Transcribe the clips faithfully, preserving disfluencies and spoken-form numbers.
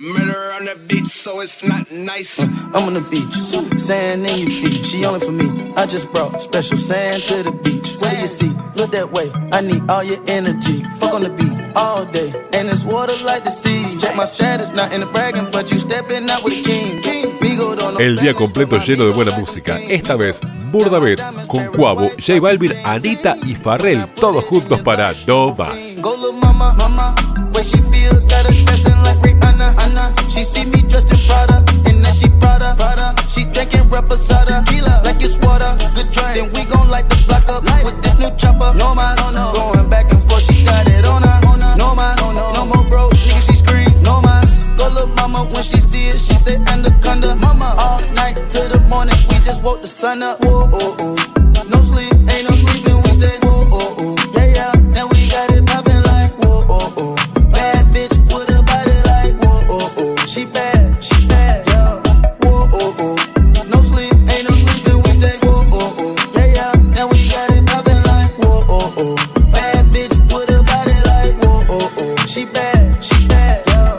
Murder on the beach, so it's not nice. Uh, I'm on the beach, sand in your feet. She only for me. I just brought special sand to the beach. What do you see? Look that way. I need all your energy. Fuck on the beat all day. And it's water like the seas. Check my status, not in the bragging, but you stepping out with a king. El día completo lleno de buena música. Esta vez, Burda Bet con Quavo, J Balvin, Anita y Pharrell, todos juntos para No Más. When she feel got her dressing like Rihanna, Anna. She see me dressed in Prada, and then she Prada, Prada. She drinking reposada, tequila like it's water. Good drink, then we gon' light the block up light with this new chopper. No mas, no, no. Going back and forth, she got it on her. No mas, no, no. No more broke, nigga, she scream. No mas, go look mama when she see it, she say anaconda. Mama, all night till the morning, we just woke the sun up. Whoa, oh, oh. No sleep, ain't no sleeping, we stay. Whoa, oh, oh. Yeah, yeah, then we got it poppin' like whoa, oh, oh. Bitch with a body like whoa, oh, oh. She bad, she bad, yeah. Whoa, oh, oh. No sleep, ain't no sleeping, we stay. Whoa, oh, oh. Yeah, yeah, and we got it poppin' like whoa, oh, oh. Bad bitch with a body like whoa, oh, oh. She bad, she bad, yeah.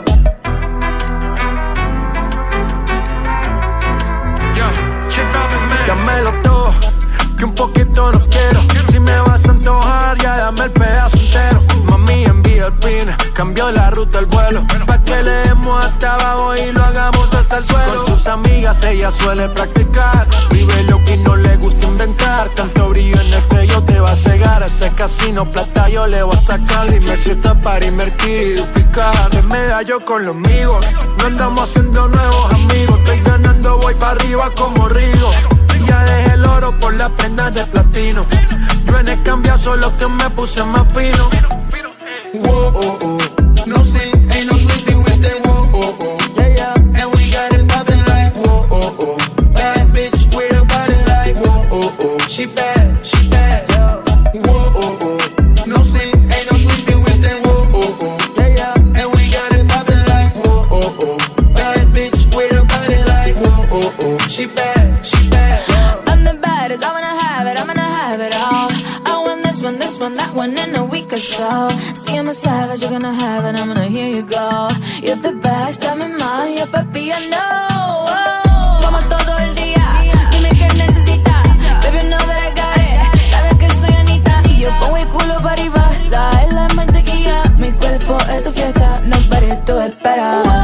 Yeah, J Balvin, man. Dámelo todo, que un poquito no quiero. Si me vas a antojar, ya dame el pedazo entero. Mami, envía el pin, cambió la ruta el vuelo. Pa' que le demos hasta abajo y lo hagamos hasta el suelo. Con sus amigas ella suele practicar. Vive lo que no le gusta inventar. Tanto brillo en el cuello te va a cegar. Ese casino plata yo le voy a sacar. Dime si está para invertir y duplicar. De medallo con los amigos, no andamos haciendo nuevos amigos. Estoy ganando, voy para arriba como Rigo. Ya dejé el oro por las prendas de platino. Yo en el cambio solo que me puse más fino. Whoa, oh, oh. No sleep, ain't no sleeping, we stay. Whoa, oh, oh. Yeah, yeah, and we got it poppin' like whoa, oh, oh. Bad bitch with a body like whoa, oh, oh. She bad, she bad, yeah. Whoa, oh, oh. No sleep, ain't no sleeping, we stay. Whoa, oh, oh. Yeah, yeah, and we got it poppin' like whoa, oh, oh. Bad bitch with a body like whoa, oh, oh. She bad, she bad, yeah. I'm the baddest, I wanna have it, I'm gonna have it all. I want this one, this one, that one in a week or so. See, I'm a savage, you're gonna have it, I'm gonna hear you go. You're the best, dame más, yeah, papi, I know. Oh, vamos todo el día, dime qué necesitas. Baby, know that I got it, sabes que soy Anita. Y yo pongo el culo para arriba, está en la mantequilla. Mi cuerpo es tu fiesta, nobody tú espera.